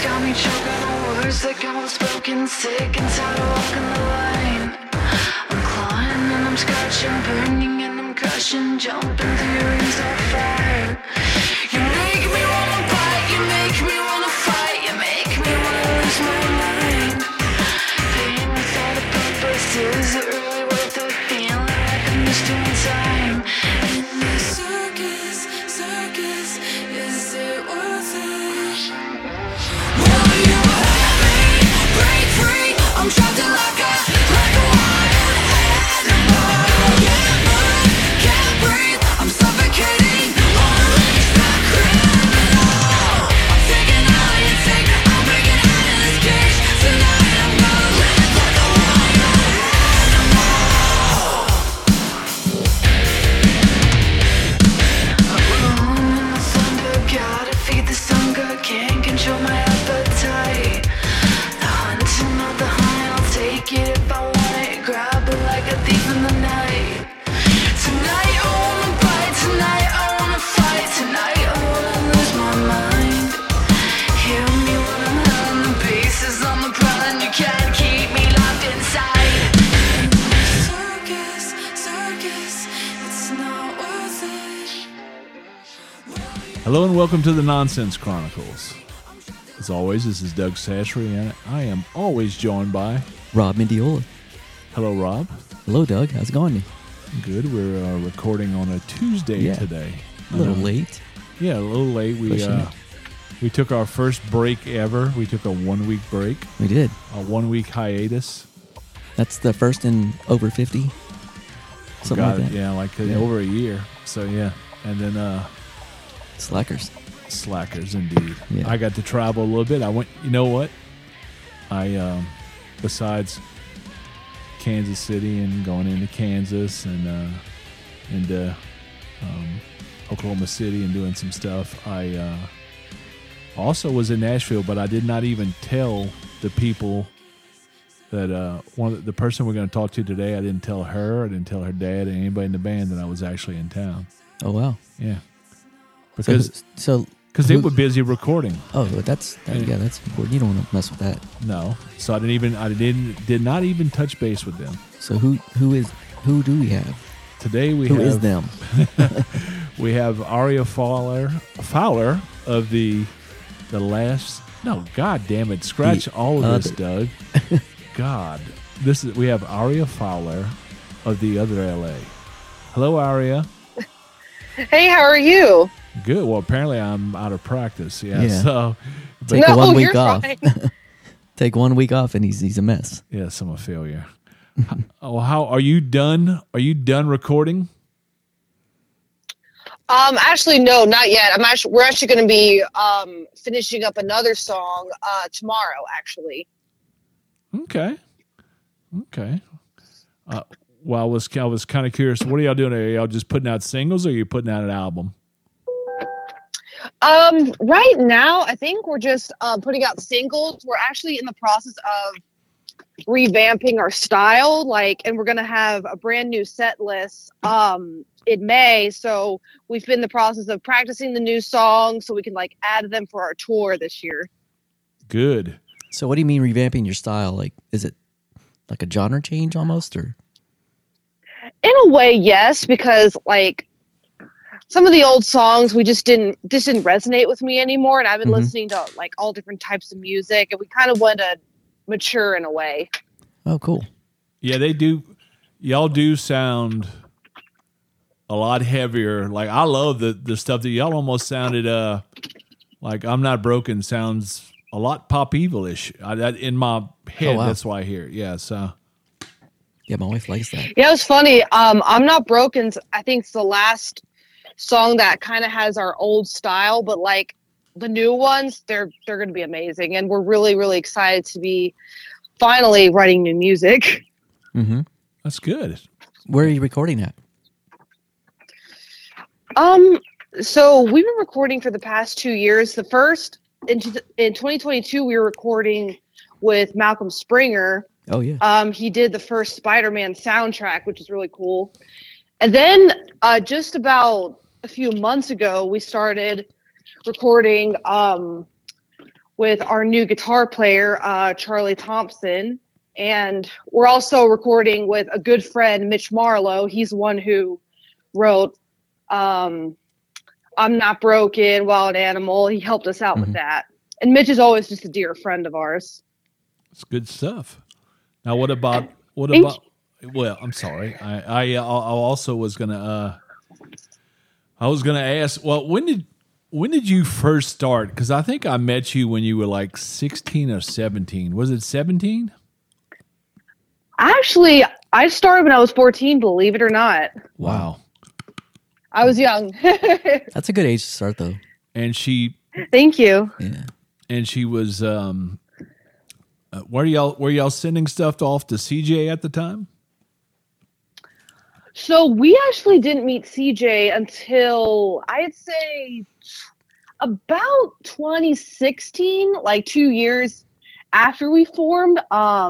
got me choking on words like I'm unspoken, sick and tired of walking the line. I'm clawing and I'm scratching, burning and I'm crushing, jumping through rings of fire. You make me wanna bite, you make me wanna fight, you make me wanna lose my mind. Pain without a purpose, is it really worth it? Feeling like I'm just doing time. In this circus, is it worth it? Will you help me break free? I'm trapped in like a wild animal. Can't move, can't breathe, I'm suffocating. Wanna reach the criminal. I'm taking all you take, I'm breaking out of this cage. Tonight I'm gonna live like a wild animal. I'm rolling in the thunder, gotta feed this hunger, can't control my appetite. The hunting, not the hunt, I'll take it if I want it, grab it like a thief in the night. Tonight I wanna bite, tonight I wanna fight, tonight I wanna lose my mind. Hear me when I'm hurling, the bass is on the prowl and you can't keep me locked inside. Circus, it's not worth it. Hello and welcome to the Nonsense Chronicles. As always, this is Doug Sashry, and I am always joined by... Rob Mendiola. Hello, Rob. Hello, Doug. How's it going? Good. We're recording on a Tuesday today. A little late. Yeah, a little late. We took our first break ever. We took a 1 week break. We did. A 1 week hiatus. That's the first in over 50. Something like that. Yeah, over a year. So, yeah. And then... Slackers, indeed. Yeah. I got to travel a little bit. I went, you know what? Besides Kansas City and going into Kansas and into Oklahoma City and doing some stuff, I also was in Nashville, but I did not even tell the people that the person we're going to talk to today, I didn't tell her, I didn't tell her dad, and anybody in the band that I was actually in town. Oh, wow. Yeah. Because they were busy recording. Oh, that's important. You don't want to mess with that. No, so I did not even touch base with them. So who do we have today? Who is them? We have Aria Fowler of the last. No, God damn it! Scratch all of this, Doug. God, we have Aria Fowler of the Other LA. Hello, Aria. Hey, how are you? Good. Well, apparently I'm out of practice. Yeah. So take 1 week off. Take 1 week off, and he's a mess. Yes, I'm a failure. How are you done? Are you done recording? Actually, no, not yet. We're actually going to be finishing up another song tomorrow. Actually. Okay. Well, I was kind of curious. What are y'all doing? Are y'all just putting out singles, or are you putting out an album? Right now, I think we're just putting out singles. We're actually in the process of revamping our style, and we're gonna have a brand new set list in May. So we've been in the process of practicing the new songs so we can add them for our tour this year. Good. So what do you mean revamping your style? Is it like a genre change almost, or? In a way, yes, because some of the old songs just didn't resonate with me anymore, and I've been listening to all different types of music, and we kind of want to mature in a way. Oh, cool. Yeah, they do. Y'all do sound a lot heavier. I love the stuff that y'all almost sounded like I'm Not Broken sounds a lot Pop Evil-ish. In my head, oh, wow. That's why I hear it. Yeah, so. Yeah, my wife likes that. Yeah, it was funny. I'm Not Broken, I think it's the last song that kind of has our old style, but the new ones, they're going to be amazing, and we're really, really excited to be finally writing new music. Mm-hmm. That's good. Where are you recording at? So we've been recording for the past 2 years. The first in 2022, we were recording with Malcolm Springer. Oh yeah. He did the first Spider-Man soundtrack, which is really cool. And then just about a few months ago, we started recording with our new guitar player, Charlie Thompson. And we're also recording with a good friend, Mitch Marlowe. He's the one who wrote I'm Not Broken, Wild Animal. He helped us out with that. And Mitch is always just a dear friend of ours. It's good stuff. Now, what about? Well, I'm sorry. I also was gonna. I was gonna ask. Well, when did you first start? Because I think I met you when you were like 16 or 17. Was it 17? Actually, I started when I was 14. Believe it or not. Wow. I was young. That's a good age to start, though. And she. Thank you. Yeah. And she was. Were y'all sending stuff off to CJ at the time? So we actually didn't meet CJ until I'd say about 2016, like 2 years after we formed.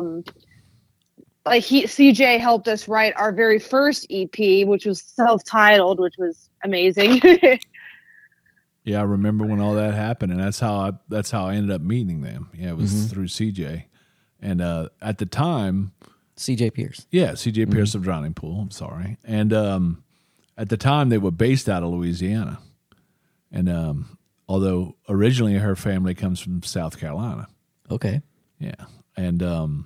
CJ helped us write our very first EP, which was self-titled, which was amazing. Yeah, I remember when all that happened, and that's how I ended up meeting them. Yeah, it was through CJ, and at the time. CJ Pierce. Yeah, CJ Pierce of Drowning Pool. I'm sorry. And at the time, they were based out of Louisiana. And although originally her family comes from South Carolina. Okay. Yeah. And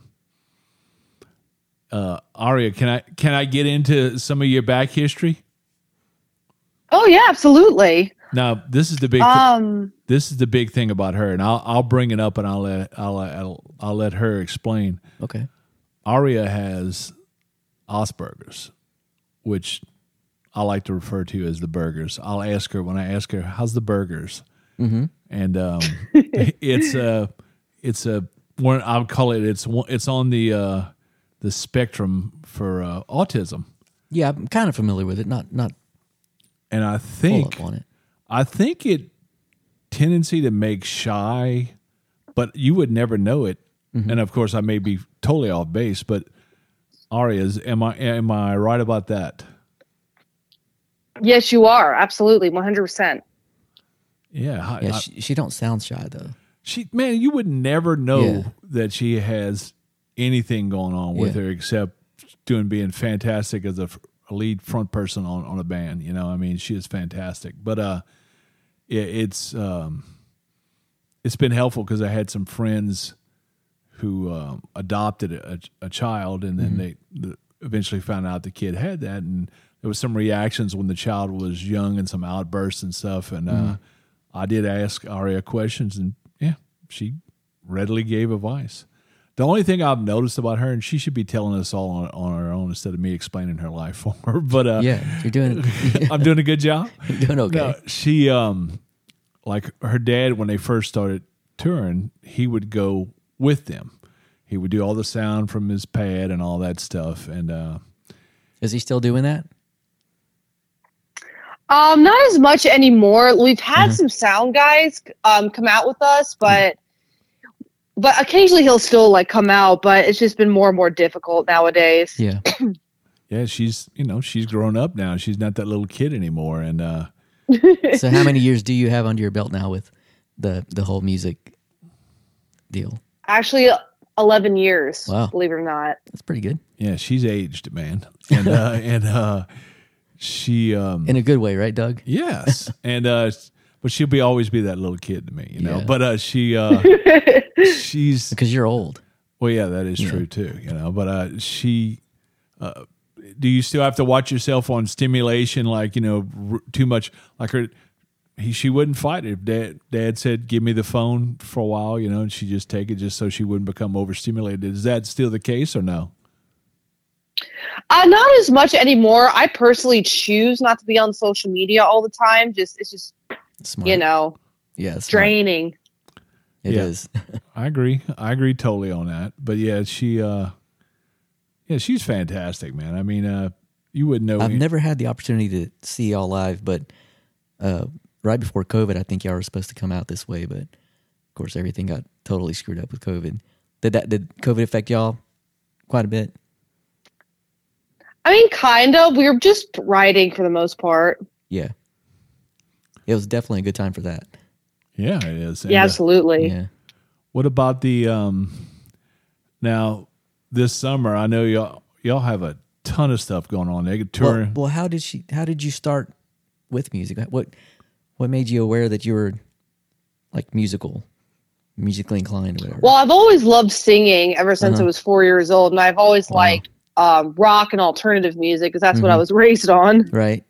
Aria, can I get into some of your back history? Oh yeah, absolutely. Now, this is the big thing about her, and I'll bring it up and I'll let her explain. Okay. Aria has Asperger's, which I like to refer to as the burgers. I'll ask her when I ask her, "How's the burgers?" Mm-hmm. And it's a one. I'll call it. It's on the spectrum for autism. Yeah, I'm kind of familiar with it. Not. And I think full up on it. I think it tendency to make shy, but you would never know it. And of course, I may be totally off base, but Aria's, am I right about that? Yes, you are. Absolutely. 100%. Yeah. She don't sound shy though. Man, you would never know that she has anything going on with her except being fantastic as a lead front person on a band. You know, I mean, she is fantastic, but it's been helpful because I had some friends who adopted a child, and then they eventually found out the kid had that, and there was some reactions when the child was young and some outbursts and stuff, and I did ask Aria questions, and she readily gave advice. The only thing I've noticed about her, and she should be telling us all on her own instead of me explaining her life for her, but you're doing I'm doing a good job. You're doing okay. No, she like her dad, when they first started touring, he would go with them. He would do all the sound from his pad and all that stuff. And is he still doing that? Not as much anymore. We've had some sound guys come out with us, but occasionally he'll still like come out, but it's just been more and more difficult nowadays. Yeah. Yeah, she's grown up now. She's not that little kid anymore. And so how many years do you have under your belt now with the whole music deal? Actually, 11 years. Wow. Believe it or not. That's pretty good. Yeah, she's aged, man. And she in a good way, right, Doug? Yes. And but she'll always be that little kid to me, you know. Yeah. But she's Because you're old. well, yeah, that is true too, you know. But she do you still have to watch yourself on stimulation, like, you know, too much? Like she wouldn't fight it. If dad said, "Give me the phone" for a while, you know, and she just take it just so she wouldn't become overstimulated. Is that still the case or no? Not as much anymore. I personally choose not to be on social media all the time. It's just Smart. you know, it's draining. It is. I agree totally on that. But yeah, she's fantastic, man. I mean, you wouldn't know. I've never had the opportunity to see y'all live, but right before COVID, I think y'all were supposed to come out this way, but of course everything got totally screwed up with COVID. Did COVID affect y'all quite a bit? I mean, kind of. We were just writing for the most part. Yeah. It was definitely a good time for that. Yeah, it is. And, Yeah, absolutely. Yeah. What about the now this summer? I know y'all have a ton of stuff going on. They could tour. Well, how did you start with music? What made you aware that you were like musically inclined or whatever? Well, I've always loved singing ever since I was 4 years old, and I've always liked rock and alternative music because that's what I was raised on. Right.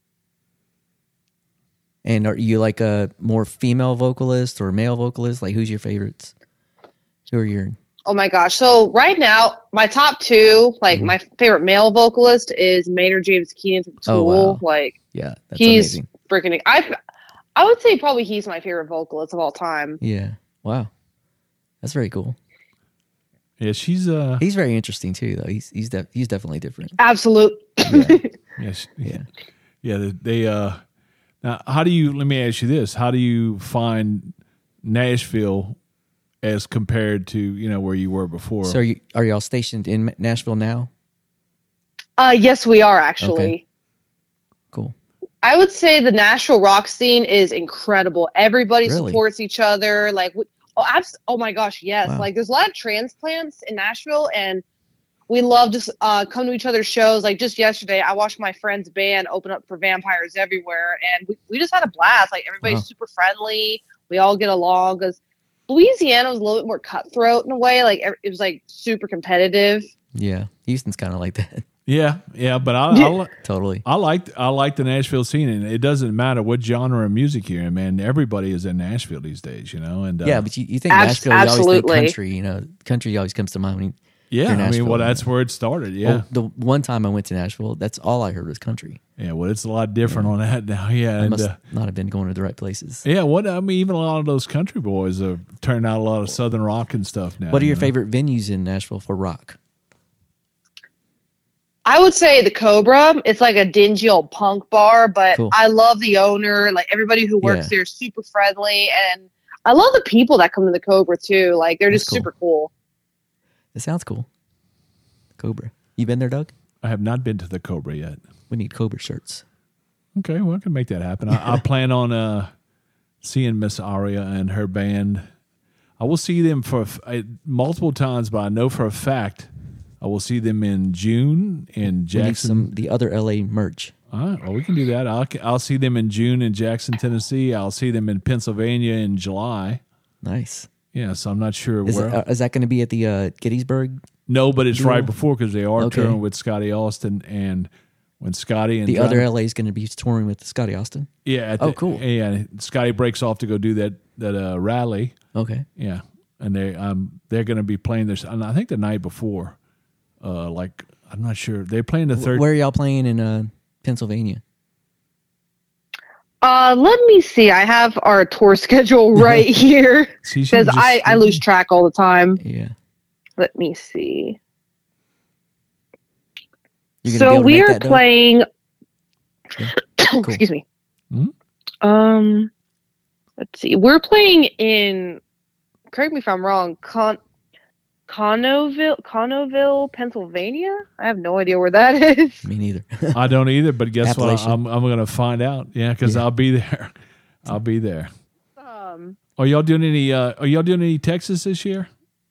And are you like a more female vocalist or male vocalist? Like, who's your favorites? Who are your... Oh my gosh. So right now, my top two, like my favorite male vocalist is Maynard James Keenan from Tool. Oh, wow. Like, Yeah, that's he's amazing. freaking... I would say probably he's my favorite vocalist of all time. Yeah. Wow. That's very cool. Yeah, she's He's very interesting too, though. He's definitely different. Absolute. yes, Yeah. yeah. They now, how do you? Let me ask you this: how do you find Nashville as compared to where you were before? So are y'all stationed in Nashville now? Yes, we are actually. Okay. Cool. I would say the Nashville rock scene is incredible. Everybody Really? supports each other. Like, oh my gosh, yes. Wow. Like, there's a lot of transplants in Nashville, and we love to come to each other's shows. Like, just yesterday, I watched my friend's band open up for Vampires Everywhere, and we just had a blast. Like, everybody's super friendly. We all get along because Louisiana was a little bit more cutthroat in a way. Like, it was like super competitive. Yeah. Houston's kind of like that. yeah, but I Totally. I like the Nashville scene, and it doesn't matter what genre of music you're in, man. Everybody is in Nashville these days, and Yeah, but you think Nashville, you always absolutely. think country. Country always comes to mind when yeah, hear I mean, Nashville. well, that's where it started. Yeah, Well, the one time I went to Nashville, that's all I heard was country. yeah. Well, it's a lot different on that now. Yeah, I and must not have been going to the right places. yeah. What I mean, even a lot of those country boys have turned out a lot of southern rock and stuff now. What are your favorite venues in Nashville for rock? I would say the Cobra. It's like a dingy old punk bar, but Cool. I love the owner. Like, everybody who works Yeah. there is super friendly, and I love the people that come to the Cobra too. Like, they're That's just cool. super cool. It sounds cool. Cobra. You been there, Doug? I have not been to the Cobra yet. We need Cobra shirts. Okay, well, I can make that happen. I plan on seeing Miss Aria and her band. I will see them for multiple times, but I know for a fact I will see them in June in We need Jackson. the other LA merch. All right, well, we can do that. I'll see them in June in Jackson, Tennessee. I'll see them in Pennsylvania in July. Nice. Yeah, so I'm not sure Is, where. is that going to be at the Gettysburg? No, but it's deal? right before because they are Okay. touring with Scotty Austin, and when Scotty and The John- other LA is going to be touring with Scotty Austin. yeah, at Oh, the- cool. Yeah, Scotty breaks off to go do that rally. Okay. Yeah, and they're going to be playing this, and I think the night before, like I'm not sure they're playing the third. Where are y'all playing in Pennsylvania? Let me see. I have our tour schedule right here See, she was because just- I lose track all the time. Yeah. Let me see. You gonna be So able to we make are that, Doug? playing. Cool. Excuse me. Mhm. Let's see. We're playing in. Correct me if I'm wrong. Connellville, Pennsylvania. I have no idea where that is. Me neither. I don't either, but guess what? Appalachian. I'm going to find out. Yeah, because Yeah. I'll be there. I'll be there. Um, Are y'all doing any? Are y'all doing any Texas this year?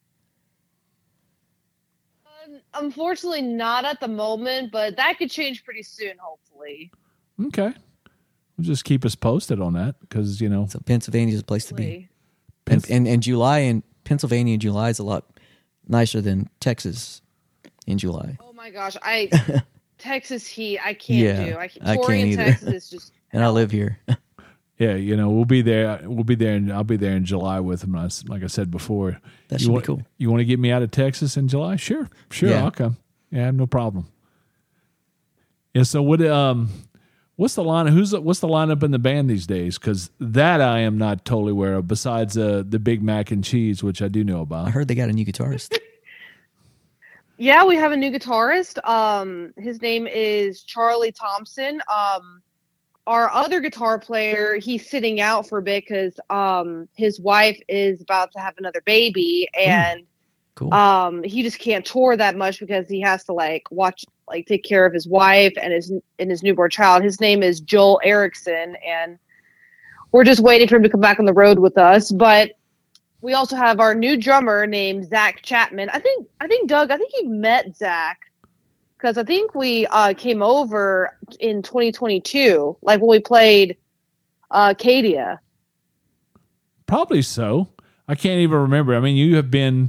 unfortunately, not at the moment, but that could change pretty soon. Hopefully. Okay, well, just keep us posted on that because So Pennsylvania's a place to be. Hopefully. And July in Pennsylvania in July is a lot nicer than Texas in July. Oh my gosh, Texas heat. I can't Yeah, do. I Touring can't in either. Texas is just. And I live here. yeah, we'll be there. We'll be there, and I'll be there in July with them. Like I said before, That you should be want, cool. You want to get me out of Texas in July? Sure, Yeah. I'll come. Yeah, I have no problem. Yeah. So what's the lineup? What's the lineup in the band these days? Because that I am not totally aware of. Besides the Big Mac and Cheese, which I do know about. I heard they got a new guitarist. Yeah, we have a new guitarist. His name is Charlie Thompson. Our other guitar player, he's sitting out for a bit because his wife is about to have another baby, and Cool. he just can't tour that much because he has to take care of his wife and his newborn child. His name is Joel Erickson, and we're just waiting for him to come back on the road with us. But we also have our new drummer named Zach Chapman. I think Doug, I think you met Zach because I think we came over in 2022, like when we played Cadia. Probably so. I can't even remember. I mean, you have been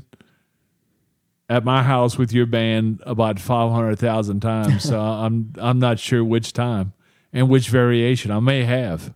at my house with your band about 500,000 times, so I'm not sure which time and which variation. I may have.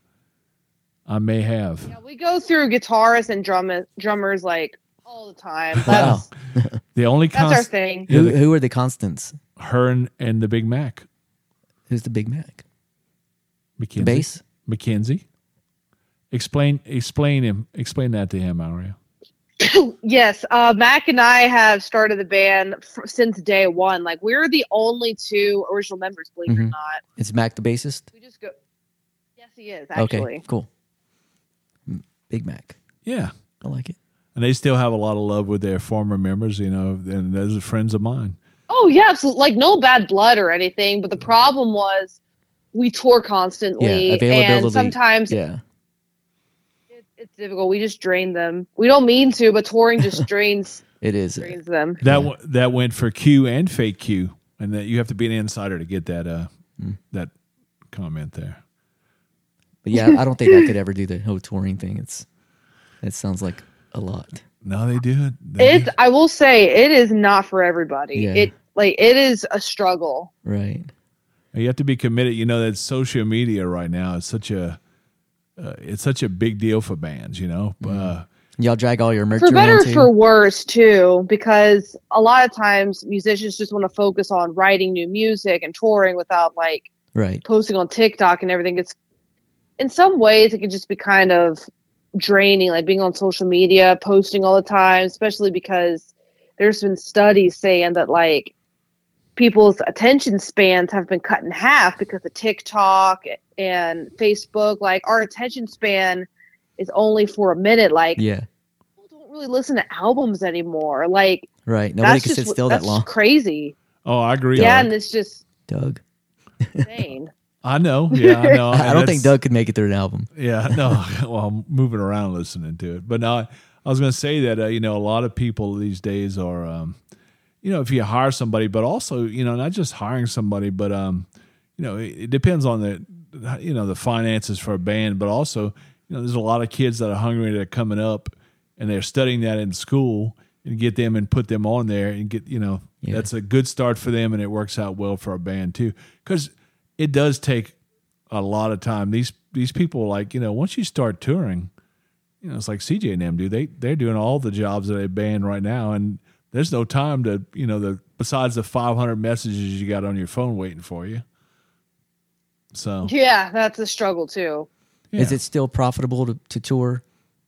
Yeah, we go through guitarists and drummers like all the time. Wow. The only That's our thing. Who are the constants? Her and the Big Mac. Who's the Big Mac? Mackenzie. Bass? Mackenzie. Explain that to him, Mario. Yes, Mac and I have started the band since day one. Like, we're the only two original members, believe it or not. It's Mac the bassist? We just go. Yes, he is, actually. Okay, cool. Big Mac. Yeah. I like it. And they still have a lot of love with their former members, you know, and those are friends of mine. Oh, yeah, absolutely. Like, no bad blood or anything, but the problem was we tour constantly, Yeah, availability. and sometimes Yeah. it's difficult. We just drain them. We don't mean to, but touring just drains It is. them. That went for Q and fake Q, and that you have to be an insider to get that that comment there. But yeah, I don't think I could ever do the whole touring thing. It sounds like a lot. No, they do it. I will say it is not for everybody. Yeah. It is a struggle. Right. You have to be committed. You know that social media right now is such a big deal for bands. You know, Y'all drag all your merch For better around or too? for worse too, because a lot of times musicians just want to focus on writing new music and touring without like Right. posting on TikTok and everything. It's in some ways it can just be kind of draining, like being on social media, posting all the time, especially because there's been studies saying that like people's attention spans have been cut in half because of TikTok and Facebook. Like our attention span is only for a minute. Like Yeah. people don't really listen to albums anymore. Like Right. Nobody that's can sit just still that that's long. crazy. Oh, I agree. Yeah, Doug. and it's just Doug. insane. I know. Yeah, I know. I don't think Doug could make it through an album. Yeah, no. Well, I'm moving around listening to it, but no, I was going to say that you know, a lot of people these days are, you know, if you hire somebody, but also, you know, not just hiring somebody, but you know, it depends on the finances for a band, but also, you know, there's a lot of kids that are hungry that are coming up and they're studying that in school and get them and put them on there and get, you know, Yeah. that's a good start for them and it works out well for a band too, because it does take a lot of time. These people, like, you know, once you start touring, you know, it's like CJ and them do. They're doing all the jobs of a band right now, and there's no time to, you know, besides the 500 messages you got on your phone waiting for you. So Yeah, that's a struggle too. yeah. Is it still profitable to tour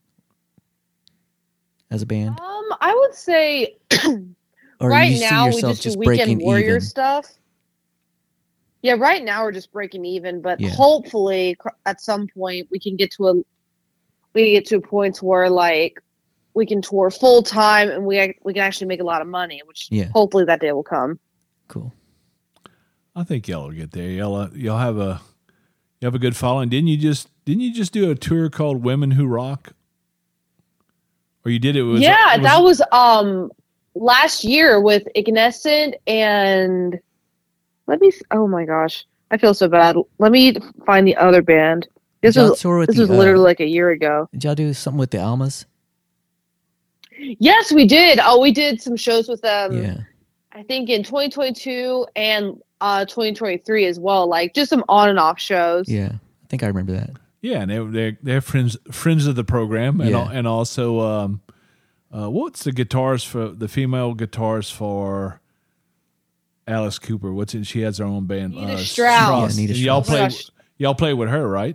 as a band? I would say Or right you see now we yourself just do breaking Weekend Warrior even? stuff. Yeah, right now we're just breaking even, but Yeah. hopefully at some point we can get to a point where like we can tour full time and we can actually make a lot of money, which Yeah. hopefully that day will come. Cool. I think y'all will get there. Y'all have a good following. Didn't you just do a tour called Women Who Rock? Or you did it? That was last year with Ignescent and oh my gosh, I feel so bad. Let me find the other band. This Did y'all was tour with this was literally like a year ago. Did y'all do something with the Almas? Yes, we did. Oh, we did some shows with them. Yeah. I think in 2022 and 2023 as well. Like just some on and off shows. Yeah. I think I remember that. Yeah, and they're friends of the program, and Yeah. and also what's the guitarist for the female guitarist for Alice Cooper? What's it? She has her own band. Nita Strauss. Yeah, Nita And y'all Strauss. Oh my play gosh. y'all play with her, right?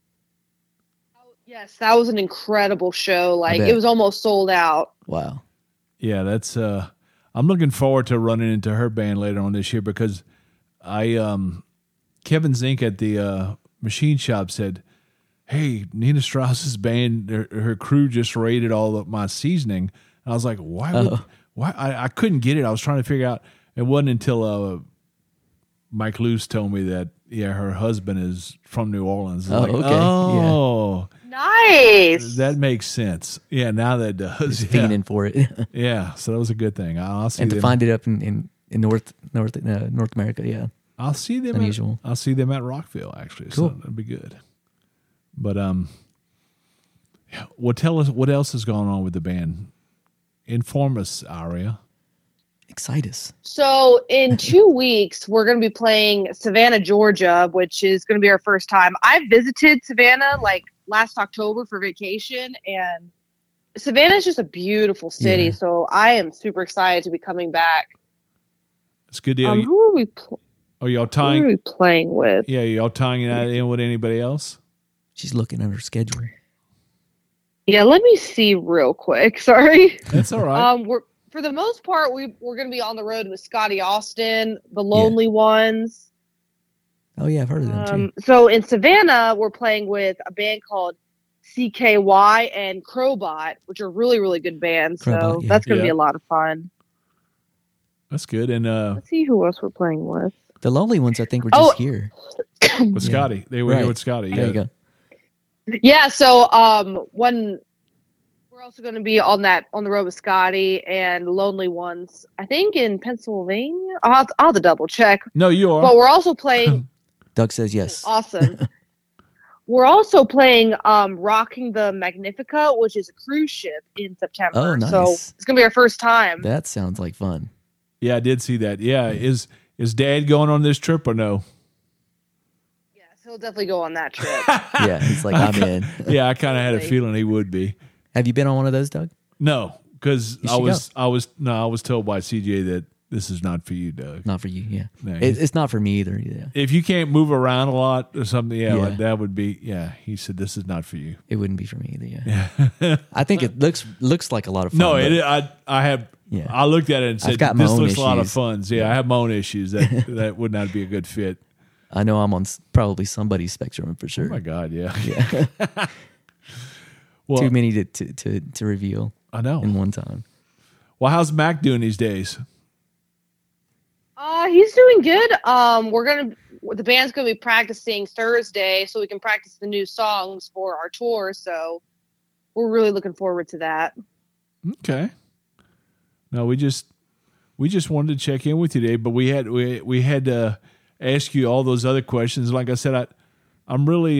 Yes, that was an incredible show. Like bet. it was almost sold out. Wow. Yeah, that's I'm looking forward to running into her band later on this year because Kevin Zink at the machine shop said, "Hey, Nina Strauss's band, her crew just raided all of my seasoning." And I was like, why I couldn't get it. I was trying to figure out. It wasn't until Mike Luce told me that yeah, her husband is from New Orleans. It's Oh, like, okay. Oh, Nice. that makes sense. Yeah, now that does. Just Yeah. fiending for it. Yeah, so that was a good thing. I'll see And to them. find it up in North America, yeah. I'll see them. Unusual. I'll see them at Rockville. Actually, Cool. so that'd be good. But well, tell us what else is going on with the band. Inform us, Aria. Excite us. So in 2 weeks, we're going to be playing Savannah, Georgia, which is going to be our first time. I visited Savannah like last October for vacation, and Savannah is just a beautiful city. Yeah. So I am super excited to be coming back. It's good deal. Who are we? Are y'all Who are tying? we playing with? Yeah, y'all tying that in with anybody else? She's looking at her schedule. Yeah, let me see real quick. Sorry. That's all right. We're for the most part we're going to be on the road with Scotty Austin, the Lonely Ones. Oh yeah, I've heard of them too. So in Savannah, we're playing with a band called CKY and Crowbot, which are really, really good bands. So Crowbot, yeah. that's going to be Yeah. a lot of fun. That's good. And Let's see who else we're playing with. The Lonely Ones, I think, were Oh. just here. with Scotty, they were here Right. with Scotty. There Yeah. you go. Yeah, so when we're also going to be on the road with Scotty and Lonely Ones, I think in Pennsylvania. I'll have to double check. No, you are. But we're also playing. Doug says yes. Awesome. We're also playing Rocking the Magnifica, which is a cruise ship in September. Oh, nice. So it's going to be our first time. That sounds like fun. Yeah, I did see that. Yeah, is Dad going on this trip or no? Yes, he'll definitely go on that trip. Yeah, he's like, I'm in. Yeah, I kind of had a Totally. feeling he would be. Have you been on one of those, Doug? No, because You I should was told by CJ that this is not for you, Doug. Not for you, yeah. No, It's not for me either. Yeah, If you can't move around a lot or something, Yeah. like that would be. Yeah, he said this is not for you. it wouldn't be for me either. Yeah, I think it looks like a lot of fun. No, but I have. Yeah. I looked at it and said, got my "This own looks a lot of issues. fun." So, yeah, I have my own issues that that would not be a good fit. I know I'm on probably somebody's spectrum for Oh sure. my God, yeah. Yeah, Well, too many to reveal I know. in one time. Well, how's Mac doing these days? He's doing good. The band's gonna be practicing Thursday, so we can practice the new songs for our tour. So we're really looking forward to that. Okay. No, we just wanted to check in with you today, but we had to ask you all those other questions. Like I said, I'm really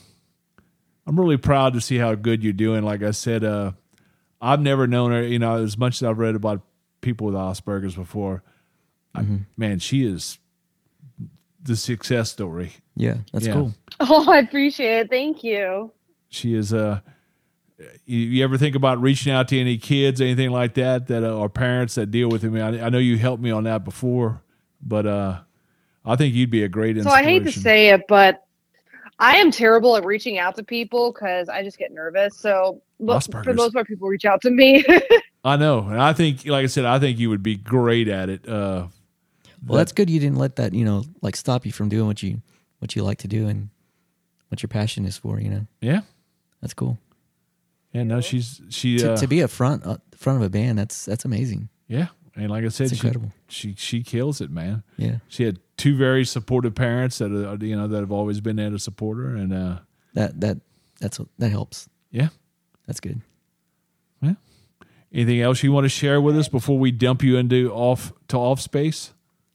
proud to see how good you're doing. Like I said, I've never known her. As much as I've read about people with Asperger's before, man, she is the success story. Yeah, that's Yeah. cool. Oh, I appreciate it. Thank you. She is you ever think about reaching out to any kids, anything like that are parents that deal with him? I know you helped me on that before, but I think you'd be a great So inspiration. I hate to say it, but I am terrible at reaching out to people because I just get nervous. So for the Asperger's. most part, people reach out to me. I know, and I think, like I said, I think you would be great at it. Well, that's good. You didn't let that stop you from doing what you like to do and what your passion is for. Yeah, That's cool. yeah. No, she To be a front of a band, that's amazing. yeah, and like I said, It's incredible. She kills it, man. Yeah, She had two very supportive parents that that have always been there to support her, and that helps. yeah. That's good. Anything else you want to share with us before we dump you into off space?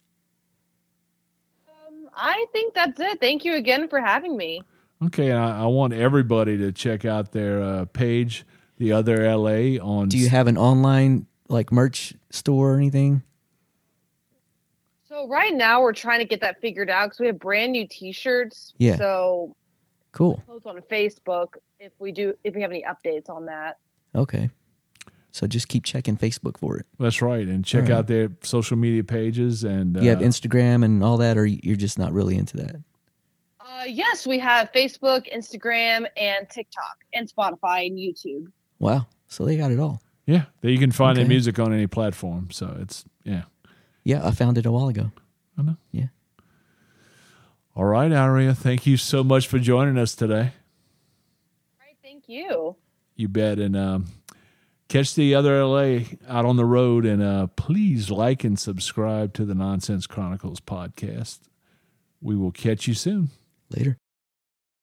I think that's it. Thank you again for having me. Okay, I want everybody to check out their page, The Other LA. Do you have an online merch store or anything? So right now we're trying to get that figured out because we have brand new T-shirts. Yeah. So Cool. post on Facebook if we have any updates on that. Okay. So just keep checking Facebook for it. That's right, and check All right. out their social media pages. And You have Instagram and all that, or you're just not really into that? Yes, we have Facebook, Instagram, and TikTok, and Spotify and YouTube. Wow. So they got it all. yeah, there you can find their Okay. music on any platform. So it's Yeah, I found it a while ago. I know. Yeah. All right, Aria, thank you so much for joining us today. All right, thank you. You bet, and catch The Other LA out on the road, and please like and subscribe to the Nonsense Chronicles podcast. we will catch you soon. Later.